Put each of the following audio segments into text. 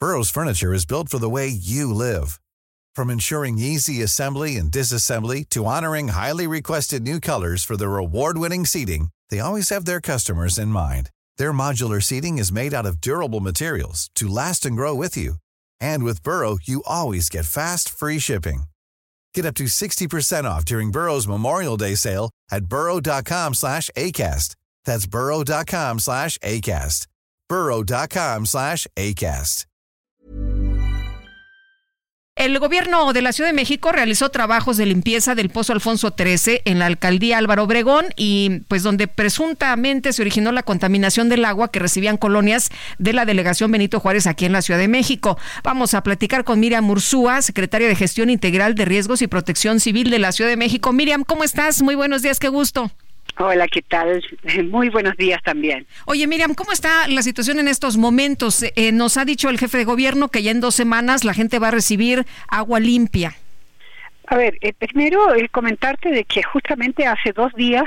Burrow's furniture is built for the way you live. From ensuring easy assembly and disassembly to honoring highly requested new colors for their award-winning seating, they always have their customers in mind. Their modular seating is made out of durable materials to last and grow with you. And with Burrow, you always get fast, free shipping. Get up to 60% off during Burrow's Memorial Day sale at burrow.com/ACAST. That's burrow.com/ACAST. burrow.com/ACAST. El gobierno de la Ciudad de México realizó trabajos de limpieza del Pozo Alfonso XIII en la alcaldía Álvaro Obregón y pues donde presuntamente se originó la contaminación del agua que recibían colonias de la delegación Benito Juárez aquí en la Ciudad de México. Vamos a platicar con Miriam Ursúa, secretaria de Gestión Integral de Riesgos y Protección Civil de la Ciudad de México. Miriam, ¿cómo estás? Muy buenos días, qué gusto. Hola, ¿qué tal? Muy buenos días también. Oye, Miriam, ¿cómo está la situación en estos momentos? Nos ha dicho el jefe de gobierno que ya en 2 semanas la gente va a recibir agua limpia. A ver, primero comentarte de que justamente hace 2 días,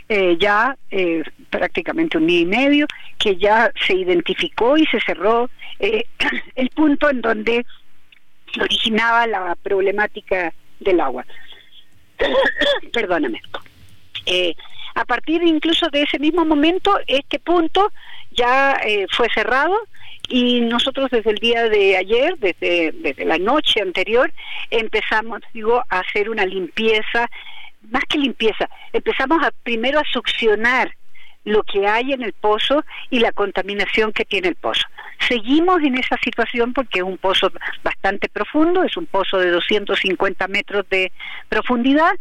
prácticamente 1 día y medio, que ya se identificó y se cerró el punto en donde se originaba la problemática del agua. Perdóname. A partir incluso de ese mismo momento, este punto ya fue cerrado y nosotros desde el día de ayer, desde la noche anterior, empezamos, a hacer una limpieza, más que limpieza, empezamos primero a succionar lo que hay en el pozo y la contaminación que tiene el pozo. Seguimos en esa situación porque es un pozo bastante profundo, es un pozo de 250 metros de profundidad.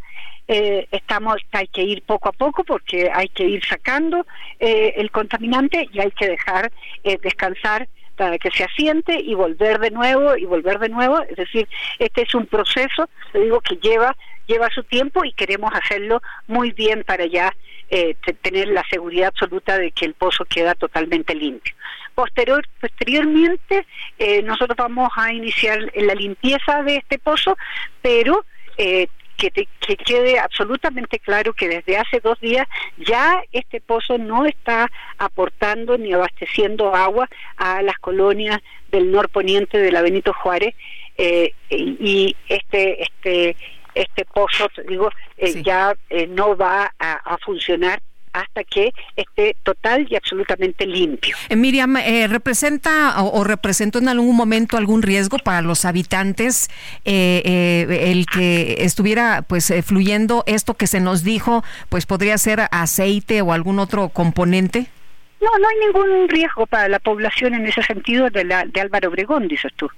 Hay que ir poco a poco porque hay que ir sacando el contaminante y hay que dejar descansar para que se asiente y volver de nuevo, es decir, este es un proceso, te digo, que lleva su tiempo y queremos hacerlo muy bien para ya tener la seguridad absoluta de que el pozo queda totalmente limpio. Posteriormente, nosotros vamos a iniciar la limpieza de este pozo, pero que quede absolutamente claro que desde hace 2 días ya este pozo no está aportando ni abasteciendo agua a las colonias del norponiente de la Benito Juárez, y este pozo, sí, ya no va a funcionar hasta que esté total y absolutamente limpio. Miriam, ¿representa o representó en algún momento algún riesgo para los habitantes el que estuviera fluyendo esto que se nos dijo, pues podría ser aceite o algún otro componente? No hay ningún riesgo para la población en ese sentido de Álvaro Obregón, dices tú.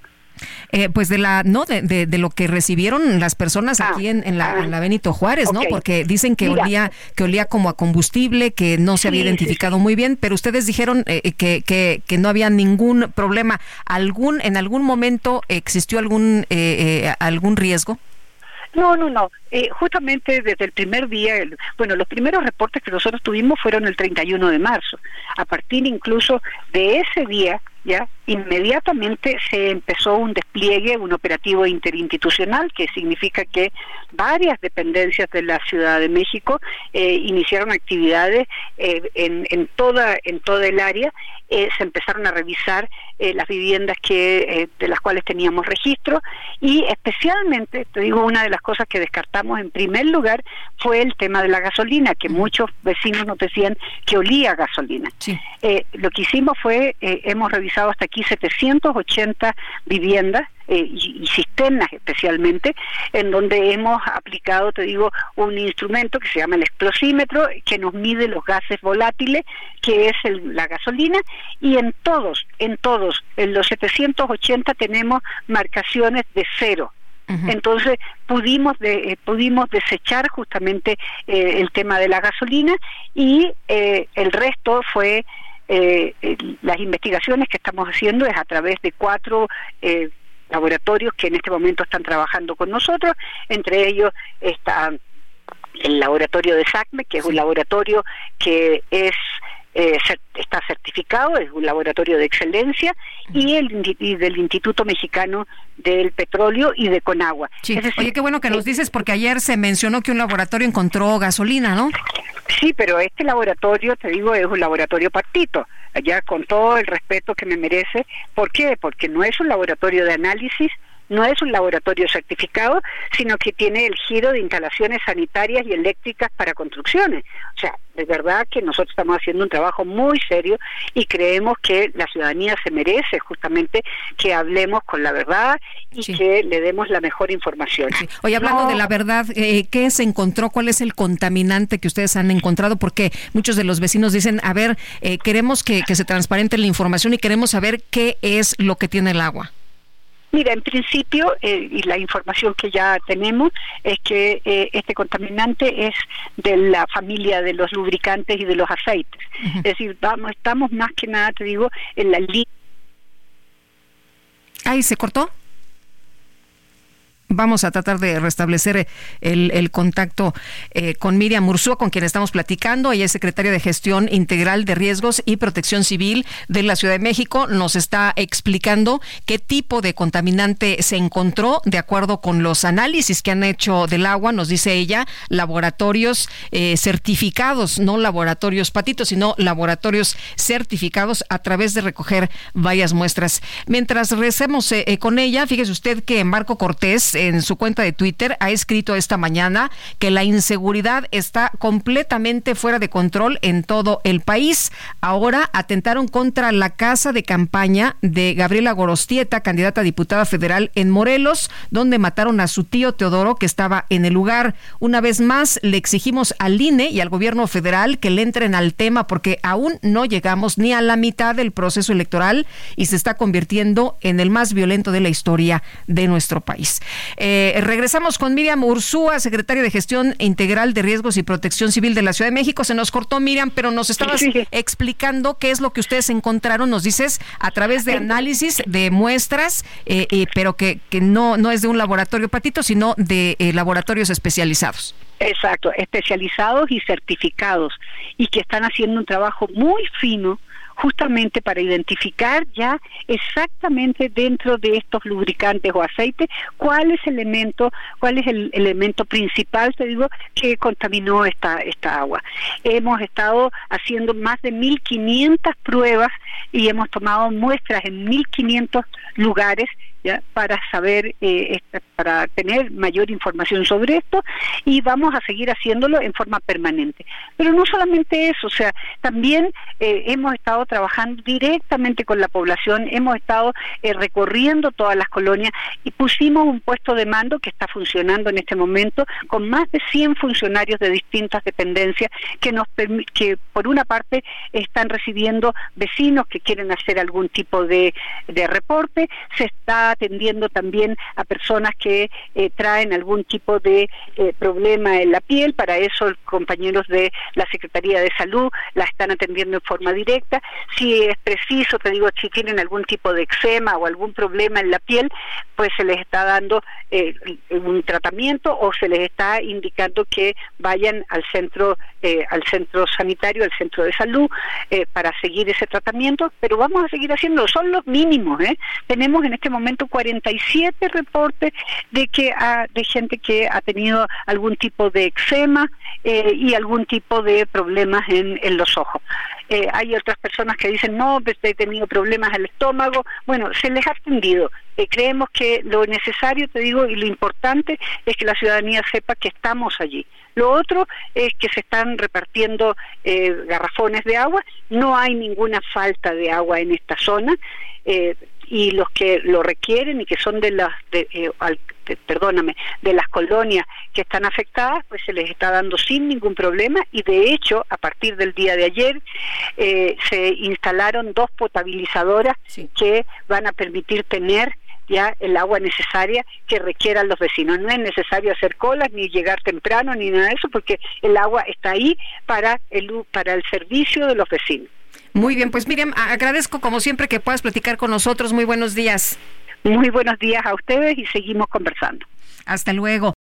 De lo que recibieron las personas aquí en la Benito Juárez, okay, ¿no? Porque dicen que olía como a combustible, que no se había identificado muy bien, pero ustedes dijeron que no había ningún problema. ¿En algún momento existió algún riesgo? No. Justamente desde el primer día, los primeros reportes que nosotros tuvimos fueron el 31 de marzo. A partir incluso de ese día, ya inmediatamente se empezó un despliegue, un operativo interinstitucional, que significa que varias dependencias de la Ciudad de México iniciaron actividades en toda el área. Se empezaron a revisar las viviendas de las cuales teníamos registro, y especialmente, te digo, una de las cosas que descartamos en primer lugar fue el tema de la gasolina, que muchos vecinos nos decían que olía a gasolina. Sí. Lo que hicimos fue, hemos revisado hasta aquí 780 viviendas y cisternas especialmente, en donde hemos aplicado, te digo, un instrumento que se llama el explosímetro, que nos mide los gases volátiles, que es la gasolina, y en los 780 tenemos marcaciones de 0. Entonces pudimos desechar justamente el tema de la gasolina, y el resto fue las investigaciones que estamos haciendo es a través de 4 laboratorios que en este momento están trabajando con nosotros. Entre ellos está el laboratorio de SACME, que es un laboratorio que es está certificado, es un laboratorio de excelencia, y del Instituto Mexicano del Petróleo y de Conagua. Sí. Es decir, oye, qué bueno que nos dices, porque ayer se mencionó que un laboratorio encontró gasolina, ¿no? Sí, pero este laboratorio, te digo, es un laboratorio partito, allá con todo el respeto que me merece. ¿Por qué? Porque no es un laboratorio de análisis, no es un laboratorio certificado, sino que tiene el giro de instalaciones sanitarias y eléctricas para construcciones. O sea, de verdad que nosotros estamos haciendo un trabajo muy serio y creemos que la ciudadanía se merece justamente que hablemos con la verdad y que le demos la mejor información. Sí. Oye, hablando de la verdad, ¿qué se encontró? ¿Cuál es el contaminante que ustedes han encontrado? Porque muchos de los vecinos dicen, a ver, queremos que se transparente la información y queremos saber qué es lo que tiene el agua. Mira, en principio, y la información que ya tenemos, es que este contaminante es de la familia de los lubricantes y de los aceites. Uh-huh. Es decir, estamos más que nada, te digo, en la línea. ¿Ahí se cortó? Vamos a tratar de restablecer el contacto con Miriam Ursúa, con quien estamos platicando. Ella es secretaria de Gestión Integral de Riesgos y Protección Civil de la Ciudad de México. Nos está explicando qué tipo de contaminante se encontró de acuerdo con los análisis que han hecho del agua. Nos dice ella, laboratorios certificados, no laboratorios patitos, sino laboratorios certificados a través de recoger varias muestras. Mientras regresemos con ella, fíjese usted que Marco Cortés, en su cuenta de Twitter, ha escrito esta mañana que la inseguridad está completamente fuera de control en todo el país. Ahora atentaron contra la casa de campaña de Gabriela Gorostieta, candidata a diputada federal en Morelos, donde mataron a su tío Teodoro, que estaba en el lugar. Una vez más, le exigimos al INE y al gobierno federal que le entren al tema, porque aún no llegamos ni a la mitad del proceso electoral y se está convirtiendo en el más violento de la historia de nuestro país. Regresamos con Miriam Ursúa, secretaria de Gestión Integral de Riesgos y Protección Civil de la Ciudad de México. Se nos cortó, Miriam, pero nos estabas explicando qué es lo que ustedes encontraron, nos dices, a través de análisis de muestras, pero que no es de un laboratorio patito, sino de laboratorios especializados. Exacto, especializados y certificados, y que están haciendo un trabajo muy fino justamente para identificar ya exactamente dentro de estos lubricantes o aceites cuál es el elemento principal, te digo, que contaminó esta agua. Hemos estado haciendo más de 1.500 pruebas y hemos tomado muestras en 1.500 lugares, ¿ya?, para saber, para tener mayor información sobre esto, y vamos a seguir haciéndolo en forma permanente. Pero no solamente eso, o sea, también hemos estado trabajando directamente con la población, hemos estado recorriendo todas las colonias y pusimos un puesto de mando que está funcionando en este momento con más de 100 funcionarios de distintas dependencias que por una parte están recibiendo vecinos que quieren hacer algún tipo de reporte, se está atendiendo también a personas que traen algún tipo de problema en la piel. Para eso los compañeros de la Secretaría de Salud la están atendiendo en forma directa. Si es preciso, te digo, si tienen algún tipo de eczema o algún problema en la piel, pues se les está dando un tratamiento o se les está indicando que vayan al centro sanitario, al centro de salud, para seguir ese tratamiento. Pero vamos a seguir haciendo, son los mínimos, Tenemos en este momento 47 reportes de gente que ha tenido algún tipo de eczema y algún tipo de problemas en los ojos. Hay otras personas que dicen, no, pues he tenido problemas al estómago. Bueno, se les ha atendido. Creemos que lo necesario, te digo, y lo importante es que la ciudadanía sepa que estamos allí. Lo otro es que se están repartiendo garrafones de agua. No hay ninguna falta de agua en esta zona. Y los que lo requieren y que son de las colonias que están afectadas, pues se les está dando sin ningún problema, y de hecho a partir del día de ayer se instalaron 2 potabilizadoras que van a permitir tener ya el agua necesaria que requieran los vecinos. No es necesario hacer colas ni llegar temprano ni nada de eso, porque el agua está ahí para el servicio de los vecinos. Muy bien, pues Miriam, agradezco como siempre que puedas platicar con nosotros. Muy buenos días. Muy buenos días a ustedes y seguimos conversando. Hasta luego.